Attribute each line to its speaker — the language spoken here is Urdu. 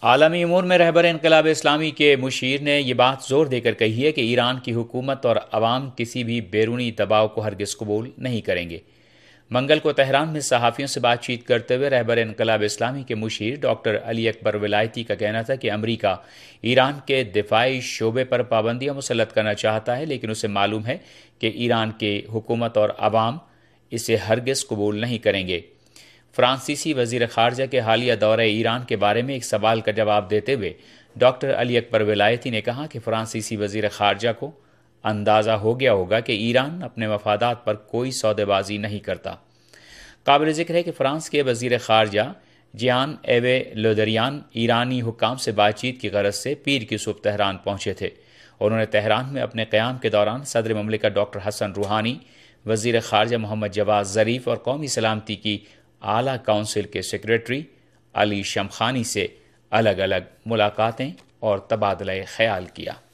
Speaker 1: عالمی امور میں رہبر انقلاب اسلامی کے مشیر نے یہ بات زور دے کر کہی ہے کہ ایران کی حکومت اور عوام کسی بھی بیرونی دباؤ کو ہرگز قبول نہیں کریں گے۔ منگل کو تہران میں صحافیوں سے بات چیت کرتے ہوئے رہبر انقلاب اسلامی کے مشیر ڈاکٹر علی اکبر ولایتی کا کہنا تھا کہ امریکہ ایران کے دفاعی شعبے پر پابندیاں مسلط کرنا چاہتا ہے، لیکن اسے معلوم ہے کہ ایران کے حکومت اور عوام اسے ہرگز قبول نہیں کریں گے۔ فرانسیسی وزیر خارجہ کے حالیہ دورہ ایران کے بارے میں ایک سوال کا جواب دیتے ہوئے ڈاکٹر علی اکبر ولایتی نے کہا کہ فرانسیسی وزیر خارجہ کو اندازہ ہو گیا ہوگا کہ ایران اپنے مفادات پر کوئی سودے بازی نہیں کرتا۔ قابل ذکر ہے کہ فرانس کے وزیر خارجہ جیان ایوے لودریان ایرانی حکام سے بات چیت کی غرض سے پیر کی صبح تہران پہنچے تھے۔ انہوں نے تہران میں اپنے قیام کے دوران صدر مملکت ڈاکٹر حسن روحانی، وزیر خارجہ محمد جواد ظریف اور قومی سلامتی کی اعلیٰ کونسل کے سیکریٹری علی شمخانی سے الگ الگ ملاقاتیں اور تبادلہ خیال کیا۔